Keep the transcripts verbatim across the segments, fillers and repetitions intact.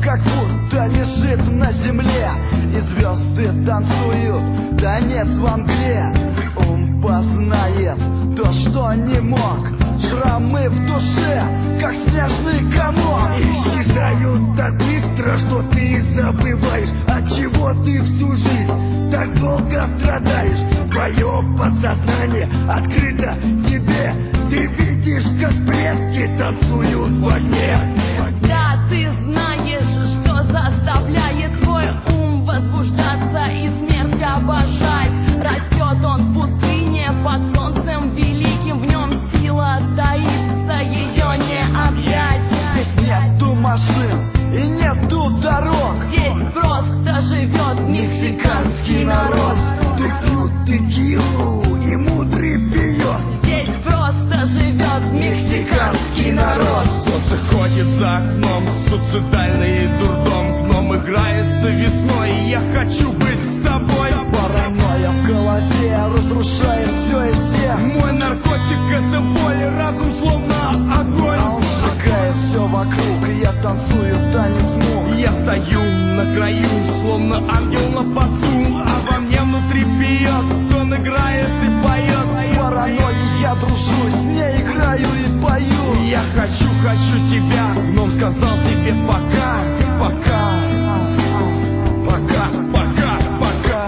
как будто лежит на земле, и звезды танцуют танец в мгле. Ум познает то, что не мог, шрамы в душе, как снежный комок. Исчезают так быстро, что ты забываешь, от чего ты всю жизнь так долго страдаешь. Твое подсознание открыто тебе, ты видишь, как предки танцуют в огне. Да, ты знаешь, что заставляет твой ум возбуждаться и смерть обожать. Растет он в пустыне под солнцем великим, в нем сила таится, ее не объять. Здесь нету машин и нету дорог, Здесь просто живет мексиканский народ. Тут пьют текилу и мудрый пьет. Здесь просто живет мексиканский народ. Солнце ходит за окном, суицидальный дурдом. Гном играется весной, и я хочу быть с тобой. Паранойя в голове разрушает все и всех. Мой наркотик — это боль, разум словно огонь. А он сжигает все вокруг, и я танцую танец мук. Я стою на краю, словно ангел на посту, а во мне внутри бьет, он играет и поет. Паранойей я дружу, с ней играю и пою. Я хочу, хочу тебя, гном сказал тебе пока, пока, пока, пока, пока.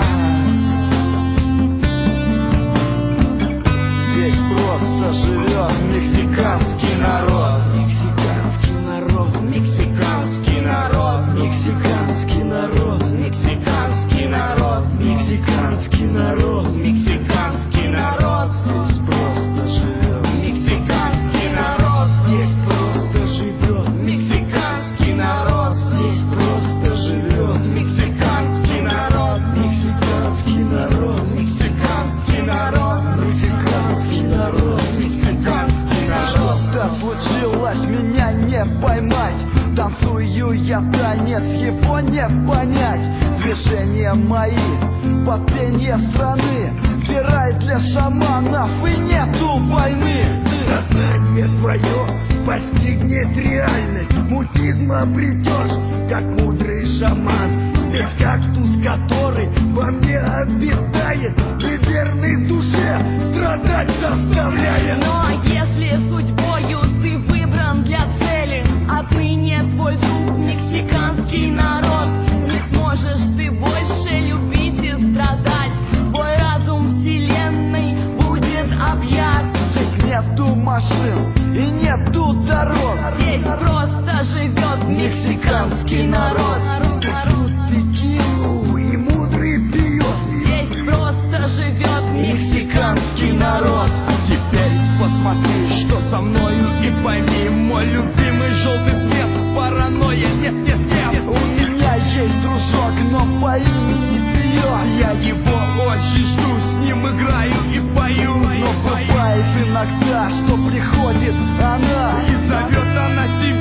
Здесь просто живет мексиканский народ. Мексиканский народ, мексиканский народ, мексиканский народ, мексиканский народ, мексиканский народ, мексиканский народ. Здесь просто живет Мексиканский народ, здесь просто живет. Мексиканский народ, здесь просто живет. Мексиканский народ, мексиканский народ, мексиканский народ, мексиканский народ, мексиканский народ. Что-то случилось, меня не поймать. Танцую я танец, его не понять. Движения мои под пение страны, вбирает для шаманов, и нету войны. Сознание твое постигнет реальность, мутизм обретешь, как мудрый шаман. Ведь кактус, который во мне обитает, и верной душе страдать заставляет. Но если судьбою ты выбран для цели, отныне твой дух мексиканский народ. Не сможешь ты больше любить и страдать, твой разум вселенной будет объят. Здесь нету машин и нету дорог. Здесь просто живет мексиканский народ. Тут текилу и мудрый пьет. Здесь просто живет мексиканский народ. Теперь посмотри, что со мною, и пойми, мой любимый желтый цвет. Паранойя, нет, нет, нет. У меня есть дружок, но по имени пьет. Я его очень жду, с ним играю и пою. Но бывает иногда, что приходит она, И зовет она тебя.